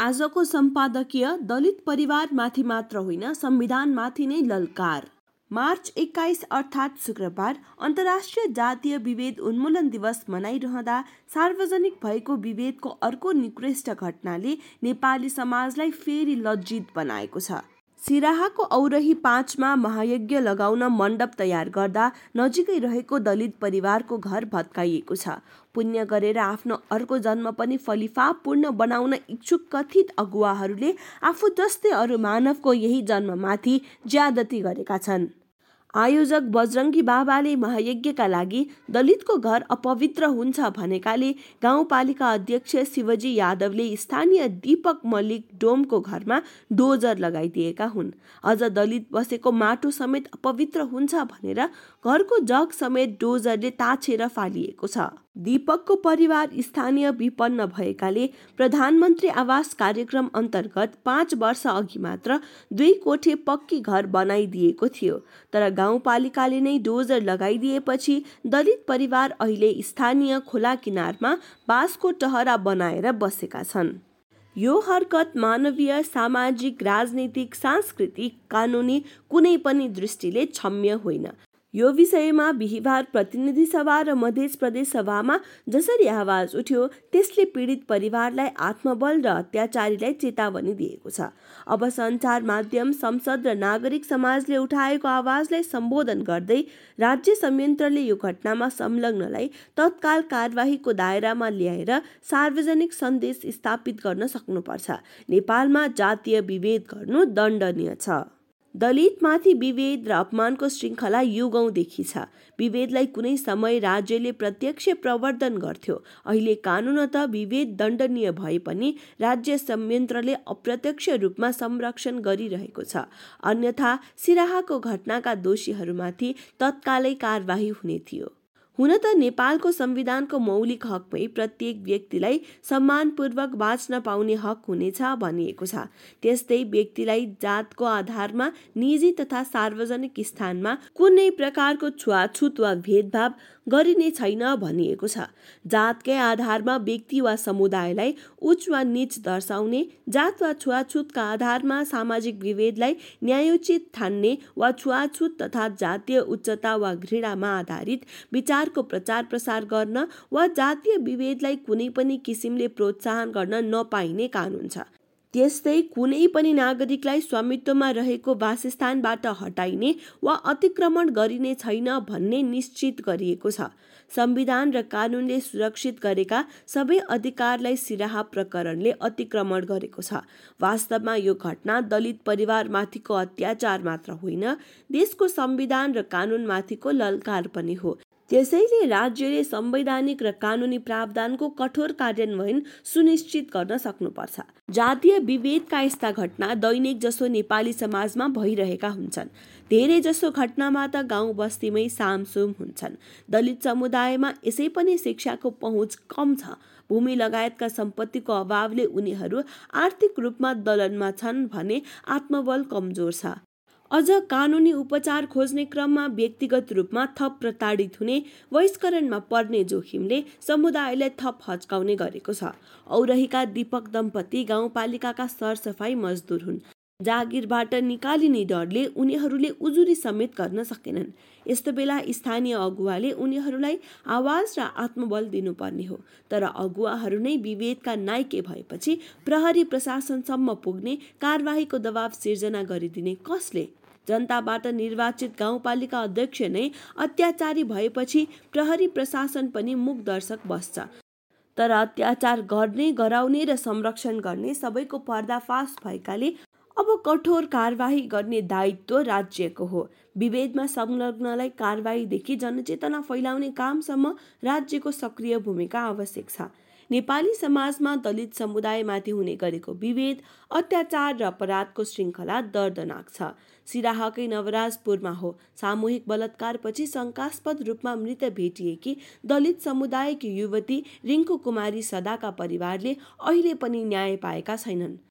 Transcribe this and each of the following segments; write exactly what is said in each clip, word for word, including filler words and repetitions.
आजको सम्पादकीय दलित परिवारमाथि मात्र होइन संविधानमाथि नै ललकार। मार्च एक्काइस अर्थात् शुक्रबार अन्तर्राष्ट्रिय जातीय विभेद उन्मूलन दिवस मनाइरहँदा सार्वजनिक भएको विभेदको अर्को निकृष्ट घटनाले नेपाली समाजलाई फेरि लज्जित बनाएको छ। सिराहाको औरही पाँचमा महायज्ञ लगाउन मण्डप तयार गर्दा नजिकै रहेको दलित परिवारको घर भत्काइएको छ। पुण्य गरेर आफ्नो अर्को जन्म पनि फलिफापूर्ण बनाउन इच्छुक कथित अगुवाहरूले आफू जस्तै अरू मानवको यही जन्ममाथि ज्यादती गरेका छन्। आयोजक बजरङ्गी बाबाले महायज्ञका लागि दलितको घर अपवित्र हुन्छ भनेकाले गाउँपालिका अध्यक्ष शिवजी यादवले स्थानीय दीपक मल्लिक डोमको घरमा डोजर लगाइदिएका हुन्। अझ दलित बसेको माटो समेत अपवित्र हुन्छ भनेर घरको जग समेत डोजरले ताछेर फालिएको छ। दीपकको परिवार स्थानीय विपन्न भएकाले प्रधानमन्त्री आवास कार्यक्रम अन्तर्गत पाँच वर्ष अघि मात्र दुई कोठे पक्की घर बनाइदिएको थियो। तर गाउँपालिकाले नै डोजर लगाइदिएपछि दलित परिवार अहिले स्थानीय खोला किनारमा बाँसको टहरा बनाएर बसेका छन्। यो हरकत मानवीय, सामाजिक, राजनीतिक, सांस्कृतिक, कानुनी कुनै पनि दृष्टिले क्षम्य होइन। यो विषयमा बिहिबार प्रतिनिधि सभा र मध्य प्रदेश सभामा जसरी आवाज उठ्यो त्यसले पीडित परिवारलाई आत्मबल र अत्याचारीलाई चेतावनी दिएको छ। अब सञ्चार माध्यम, संसद र नागरिक समाजले उठाएको आवाजलाई सम्बोधन गर्दै राज्य संयन्त्रले यो घटनामा संलग्नलाई तत्काल कारबाहीको दायरामा ल्याएर सार्वजनिक सन्देश स्थापित गर्न सक्नुपर्छ। नेपालमा जातीय विभेद गर्नु दण्डनीय छ। दलितमाथि विभेद र अपमानको श्रृङ्खला युगौँदेखि छ। विभेदलाई कुनै समय राज्यले प्रत्यक्ष प्रवर्धन गर्थ्यो। अहिले कानुनत विभेद दण्डनीय भए पनि राज्य संयन्त्रले अप्रत्यक्ष रूपमा संरक्षण गरिरहेको छ। अन्यथा सिराहाको घटनाका दोषीहरूमाथि तत्कालै कारबाही हुने थियो। हुन त नेपालको संविधानको मौलिक हकमै प्रत्येक व्यक्तिलाई सम्मानपूर्वक बाँच्न पाउने हक हुनेछ भनिएको छ। त्यस्तै व्यक्तिलाई जातको आधारमा निजी तथा सार्वजनिक स्थानमा कुनै प्रकारको छुवाछुत वा भेदभाव गरिने छैन भनिएको छ। जातकै आधारमा व्यक्ति वा समुदायलाई उच्च वा नीच दर्शाउने, जात वा छुवाछुतका आधारमा सामाजिक विभेदलाई न्यायोचित ठान्ने वा छुवाछुत तथा जातीय उच्चता वा घृणामा आधारित विचारको प्रचार प्रसार गर्न वा जातीय विभेदलाई कुनै पनि किसिमले प्रोत्साहन गर्न नपाइने कानुन छ। त्यस्तै कुनै पनि नागरिकलाई स्वामित्वमा रहेको वासस्थानबाट हटाइने वा अतिक्रमण गरिने छैन भन्ने निश्चित गरिएको छ। संविधान र कानुनले सुरक्षित गरेका सबै अधिकारलाई सिराहा प्रकरणले अतिक्रमण गरेको छ। वास्तवमा यो घटना दलित परिवारमाथिको अत्याचार मात्र होइन, देशको संविधान र कानुनमाथिको ललकार पनि हो। त्यसैले राज्यले संवैधानिक र कानुनी प्रावधानको कठोर कार्यान्वयन सुनिश्चित गर्न सक्नुपर्छ। जातीय विभेदका यस्ता घटना दैनिक जसो नेपाली समाजमा भइरहेका हुन्छन्। धेरै जसो घटनामा त गाउँ बस्तीमै सामसुम हुन्छन्। दलित समुदायमा यसै पनि शिक्षाको पहुँच कम छ। भूमि लगायतका सम्पत्तिको अभावले उनीहरू आर्थिक रूपमा दलनमा छन् भने आत्मबल कमजोर छ। अझ कानुनी उपचार खोज्ने क्रममा व्यक्तिगत रूपमा थप प्रताडित हुने, बहिष्करणमा पर्ने जोखिमले समुदायलाई थप हच्काउने गरेको छ। औरहीका दीपक दम्पति गाउँपालिकाका सरसफाई मजदुर हुन्। जागिरबाट निकालिने डरले उनीहरूले उजुरी समेत गर्न सकेनन्। यस्तो बेला स्थानीय अगुवाले उनीहरूलाई आवाज र आत्मबल दिनुपर्ने हो। तर अगुवाहरू नै विभेदका नाइके भएपछि प्रहरी प्रशासनसम्म पुग्ने, कारबाहीको दबाव सिर्जना गरिदिने कसले? जनताबाट निर्वाचित गाउँपालिका अध्यक्ष नै अत्याचारी भएपछि प्रहरी प्रशासन पनि मूक दर्शक बस्छ। तर अत्याचार गर्ने, गराउने र संरक्षण गर्ने सबैको पर्दाफास भएकाले अब कठोर कारबाही गर्ने दायित्व राज्यको हो। विभेदमा संलग्नलाई कारबाहीदेखि जनचेतना फैलाउने कामसम्म राज्यको सक्रिय भूमिका आवश्यक छ। नेपाली समाजमा दलित समुदायमाथि हुने गरेको विभेद, अत्याचार र अपराधको श्रृङ्खला दर्दनाक छ। सिराहाकै नवराजपुरमा हो। सामूहिक बलात्कारपछि शङ्कास्पद रूपमा मृत भेटिएकी दलित समुदायकी युवती रिङ्कु कुमारी सदाका परिवारले अहिले पनि न्याय पाएका छैनन्।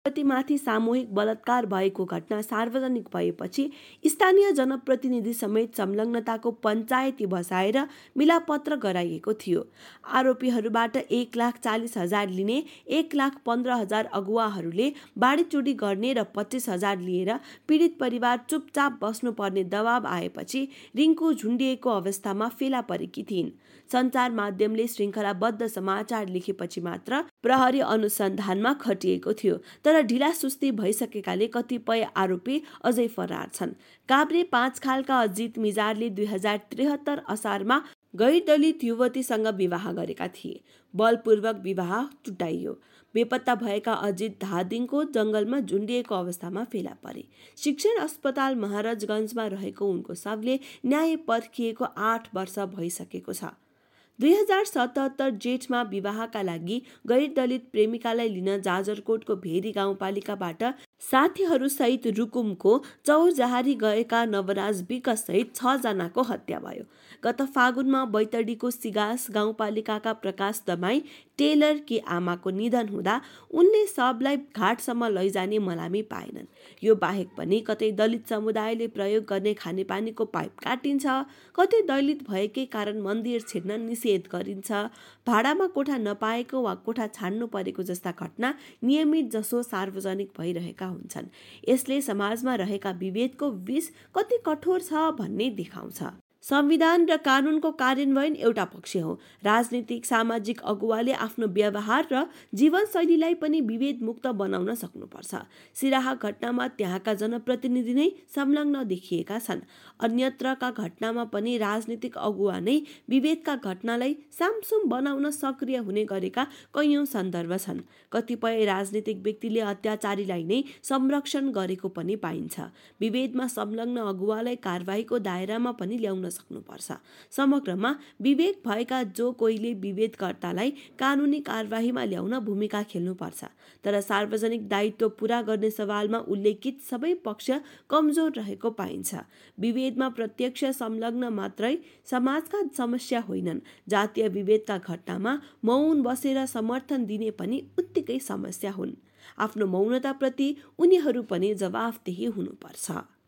युवतीमाथि सामूहिक बलात्कार भएको घटना सार्वजनिक भएपछि स्थानीय जनप्रतिनिधि समेत संलग्नताको पञ्चायती बसाएर मिलापत्र गराइएको थियो। आरोपीहरूबाट एक लाख चालिस हजार लिने एक लाख पन्ध्र हजार अगुवाहरूले बाँडीचुँडी गर्ने र पच्चिस हजार लिएर पीडित परिवार चुपचाप बस्नुपर्ने दबाब आएपछि रिङ्कू झुन्डिएको अवस्थामा फेला परेकी थिइन्। सञ्चार माध्यमले श्रृङ्खलाबद्ध समाचार लेखेपछि मात्र प्रहरी अनुसन्धानमा खटिएको थियो, तर ढिलासुस्ती भइसकेकाले कतिपय आरोपी अझै फरार छन्। काभ्रे पाँचखालका अजित मिजारले दुई हजार त्रिहत्तर असारमा गैर दलित युवतीसँग विवाह गरेका थिए। बलपूर्वक विवाह टुटाइयो। बेपत्ता भएका अजित धादिङको जंगलमा झुन्डिएको अवस्थामा फेला परे। शिक्षण अस्पताल महाराजगञ्जमा रहेको उनको शवले न्याय पर्खिएको आठ वर्ष भइसकेको छ। दुई हजार सतहत्तर जेठमा विवाहका लागि गैर दलित प्रेमिकालाई लिन जाजरकोटको भेरी गाउँपालिकाबाट साथीहरूसहित रुकुमको चौरजहारी गएका नवराज विकास सहित छ जनाको हत्या भयो। गत फागुनमा बैतडीको सिगास गाउँपालिकाका प्रकाश दमाई टेलरकी आमाको निधन हुँदा उनले शवलाई घाटसम्म लैजाने मलामी पाएनन्। यो बाहेक पनि कतै दलित समुदायले प्रयोग गर्ने खानेपानीको पाइप काटिन्छ, कतै दलित भएकै कारण मन्दिर छिर्न निषेध गरिन्छ, भाडामा कोठा नपाएको वा कोठा छाड्नु परेको जस्ता घटना नियमित जसो सार्वजनिक भइरहेका हुन्छन्। यसले समाजमा रहेका विभेदको विष कति कठोर छ भन्ने देखाउँछ। संविधान र कानुनको कार्यान्वयन एउटा पक्ष हो। राजनीतिक सामाजिक अगुवाले आफ्नो व्यवहार र जीवनशैलीलाई पनि विभेद मुक्त बनाउन सक्नुपर्छ। सिराहा घटनामा त्यहाँका जनप्रतिनिधि नै संलग्न देखिएका छन्। अन्यत्रका घटनामा पनि राजनीतिक अगुवा नै विभेदका घटनालाई सामसुम बनाउन सक्रिय हुने गरेका कैयौं सन्दर्भ छन्। कतिपय राजनीतिक व्यक्तिले अत्याचारीलाई नै संरक्षण गरेको पनि पाइन्छ। विभेदमा संलग्न अगुवालाई कारबाहीको दायरामा पनि ल्याउन सक्नुपर्छ। समग्रमा विवेक भएका जो कोहीले विभेदकर्तालाई कानुनी कारबाहीमा ल्याउन भूमिका खेल्नुपर्छ। तर सार्वजनिक दायित्व पूरा गर्ने सवालमा उल्लेखित सबै पक्ष कमजोर रहेको पाइन्छ। विभेदमा प्रत्यक्ष संलग्न मात्रै समाजका समस्या होइनन्। जातीय विभेदका घटनामा मौन बसेर समर्थन दिने पनि उत्तिकै समस्या हुन्। आफ्नो मौनताप्रति उनीहरू पनि जवाफदेही हुनुपर्छ।